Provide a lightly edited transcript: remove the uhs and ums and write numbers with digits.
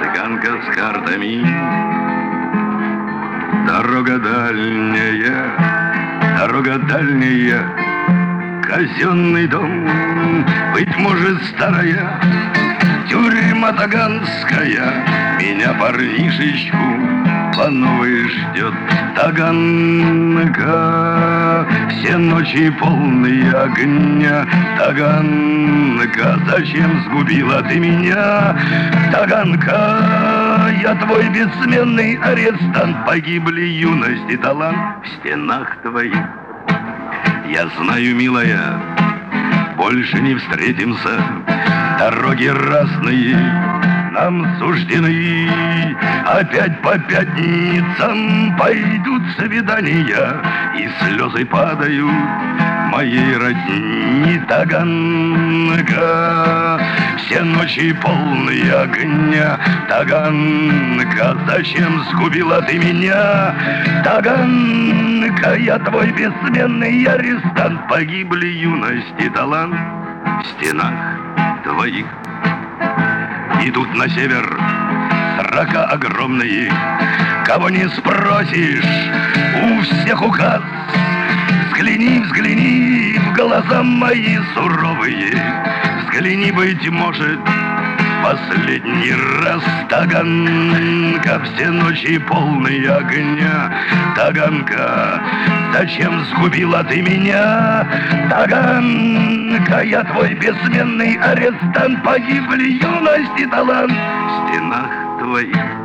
цыганка с картами. Дорога дальняя, казенный дом, быть может, старая тюрьма таганская. Меня, парнишечку, по новой ждет Таганка. Все ночи полные огня. Таганка, зачем сгубила ты меня? Таганка, я твой бессменный арестант. Погибли юность и талант в стенах твоих. Я знаю, милая, больше не встретимся. Дороги разные нам суждены. Опять по пятницам пойдут свидания, и слезы падают моей родни. Таганка, все ночи полные огня. Таганка, зачем сгубила ты меня? Таганка, я твой бессменный арестант. Погибли юность и талант в стенах твоих. Идут на север срока огромные. Кого не спросишь, у всех указ. Взгляни, взгляни в глаза мои суровые. Взгляни, быть может, последний раз. Таганка, все ночи полные огня. Таганка, зачем сгубила ты меня? Таганка, я твой бессменный арестант. Погибли юность и талант в стенах твоих.